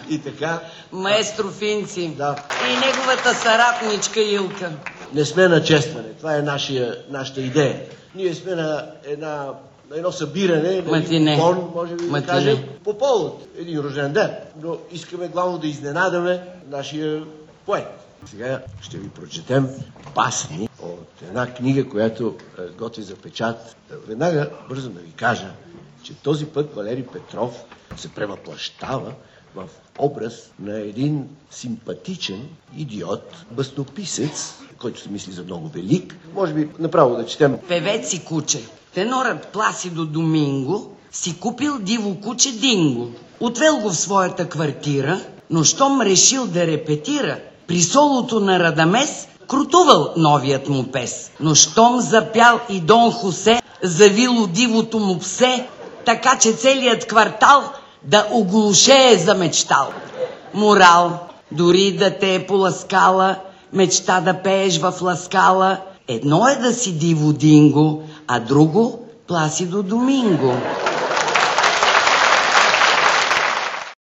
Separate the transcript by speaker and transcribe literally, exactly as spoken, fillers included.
Speaker 1: И така.
Speaker 2: Маестро Финци.
Speaker 1: Да.
Speaker 2: И неговата саратничка Илка.
Speaker 1: Не сме на честване. Това е нашия, нашата идея. Ние сме на, една, на едно събиране, на един кон, може би да кажем, по повод един рожден ден. Но искаме главно да изненадаме нашия поет. Сега ще ви прочетем басни от една книга, която готви за печат. Веднага бързо да ви кажа, че този път Валери Петров се превъплащава в образ на един симпатичен идиот, баснописец, който се мисли за много велик. Може би направо да четем.
Speaker 2: Певец и куче. Тенорът Пласидо Доминго си купил диво куче Динго. Отвел го в своята квартира, но щом решил да репетира, при солото на Радамес крутувал новият му пес. Но щом запял и Дон Хосе, завило дивото му псе, така че целият квартал да оглушее за мечтал. Морал, дори да те е поласкала, мечта да пееш в ласкала, едно е да си диво Динго, а друго Пласидо Доминго.